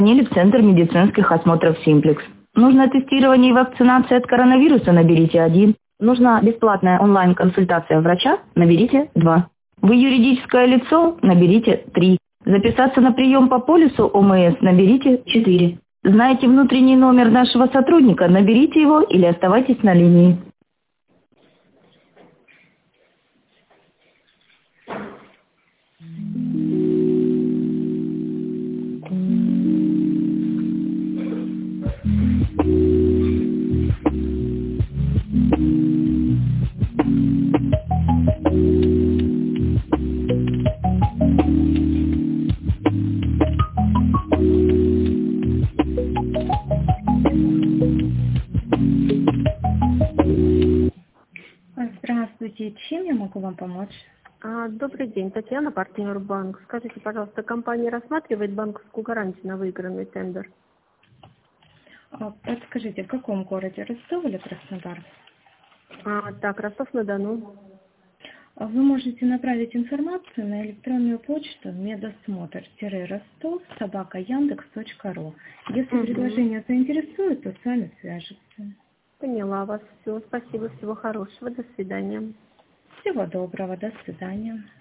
или в Центр медицинских осмотров «Симплекс». Нужно тестирование и вакцинация от коронавируса, наберите 1. Нужна бесплатная онлайн-консультация врача, наберите 2. Вы юридическое лицо, наберите 3. Записаться на прием по полису ОМС, наберите 4. Знаете внутренний номер нашего сотрудника, наберите его или оставайтесь на линии. Здравствуйте, чем я могу вам помочь? Добрый день, Татьяна, партнер банк. Скажите, пожалуйста, компания рассматривает банковскую гарантию на выигранный тендер? Подскажите, в каком городе, Ростов или Краснодар? Так, Ростов-на-Дону. Вы можете направить информацию на электронную почту медосмотр-ростов@яндекс.ру. Если предложение заинтересует, то с вами свяжутся. Поняла вас. Все, спасибо, всего хорошего, до свидания. Всего доброго, до свидания.